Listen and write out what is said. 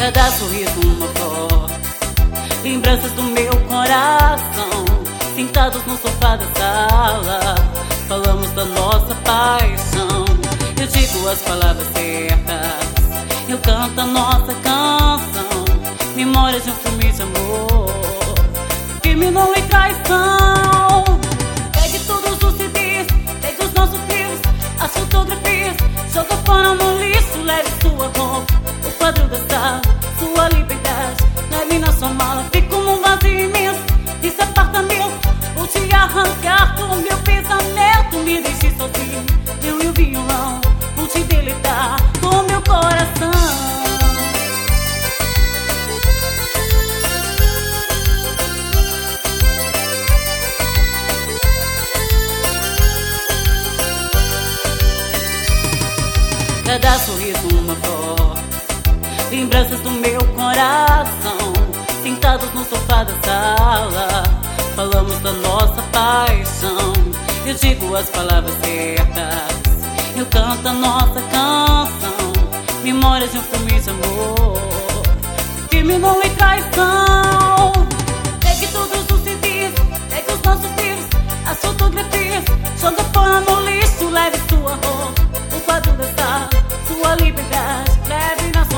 Cada sorriso uma flor, lembranças do meu coração. Sentados no sofá da sala, falamos da nossa paixão. Eu digo as palavras certas, eu canto a nossa canção. Memórias de um filme de amor, terminou em traição. Pegue todos os CDs, pegue os nossos filhos, as fotografias, joga fora no lixo. Leve sua roupa, o quadro da sala, sua liberdade, leve na sua mala. Fico num vazio imenso, esse apartamento. Vou te arrancar do meu pensamento. Me deixe sozinho, eu e o violão. Vou te deletar do meu coração. Cada sorriso uma flor, lembranças do meu coração. Sentados no sofá da sala, falamos da nossa paixão. Eu digo as palavras certas, eu canto a nossa canção. Memórias de um filme de amor, terminou em traição. Pegue todos os CDs, pegue os nossos livros, as fotografias, joga fora no lixo. Leve sua roupa, o quadro da sala, sua liberdade, leve na